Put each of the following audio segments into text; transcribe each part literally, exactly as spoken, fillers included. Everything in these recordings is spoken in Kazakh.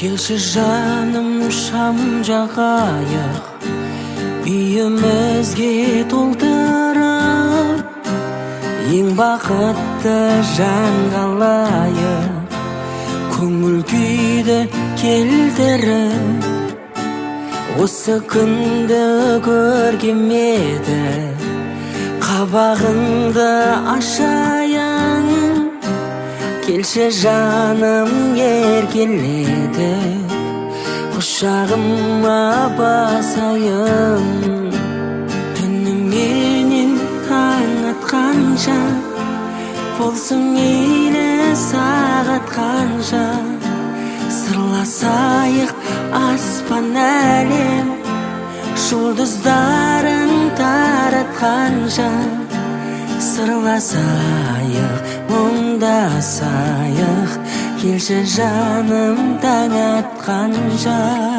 Келші жаным шам жағайық, үйімізге толтырып, ең бақытты жан қалайық, көңіл күйді келтіріп. Осы күнді көргем еді, қабағыңды ашайын. Келші жаным еркеледі, құшағыма басайын. Түніменен таң атқанша, болсын мейлі сағат қанша. Сырласайық аспан әлем, жұлдыздарын таратқанша. Сырласайық, мұңдасайық, келші жаным таң атқанша.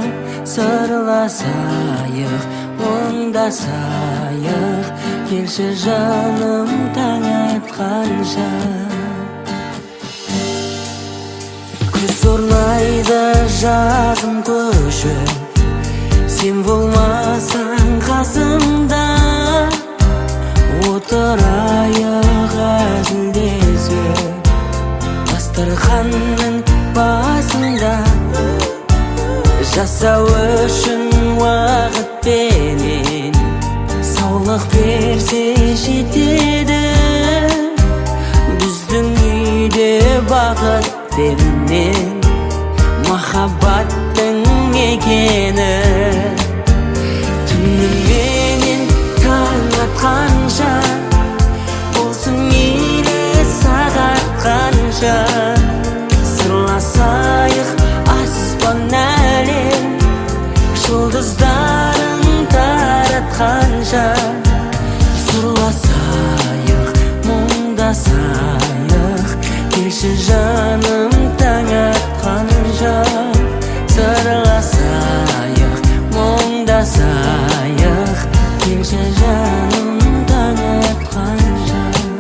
Сырласайық, мұңдасайық, келші жаным таң атқанша. Күз орнайды жазым көшіп, сен болмасаң қасымда. Отырайық әзілдесіп, дастарханның басында. Жасау үшін уақыт пенен, саулық берсе жетеді. Біздің үйде бақыт бермен, махаббаттың мекені. Түніменен таң атқанша, болсын мейлі сағат қанша. Сырласайық аспан әлем, жұлдыздарын таратқанша. Сырласайық, мұңдасайық, келші жаным таң атқанша. Сырласайық, мұңдасайық, келші жаным таң атқанша.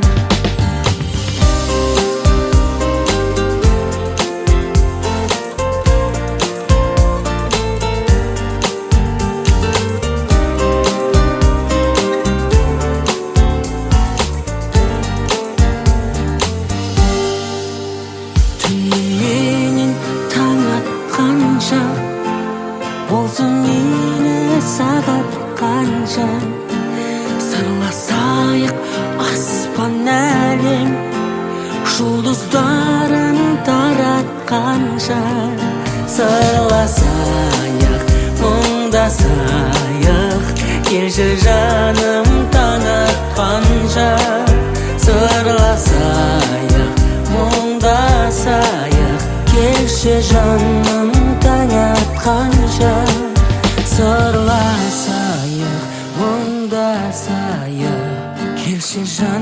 Түніменен таң атқанша, болсын мейлі сағат қанша. Сырласайық аспан әлем, жұлдыздарын таратқанша. Сырласайық, мұңдасайық, келші жаным таң атқанша. Сырласайық, мұңдасайық, келші жаным таң атқанша. Сырласайық, мұңдасайық, келші жаным.